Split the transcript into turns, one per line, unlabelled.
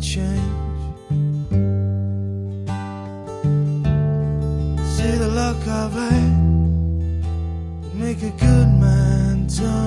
change. See the luck of it make a good man turn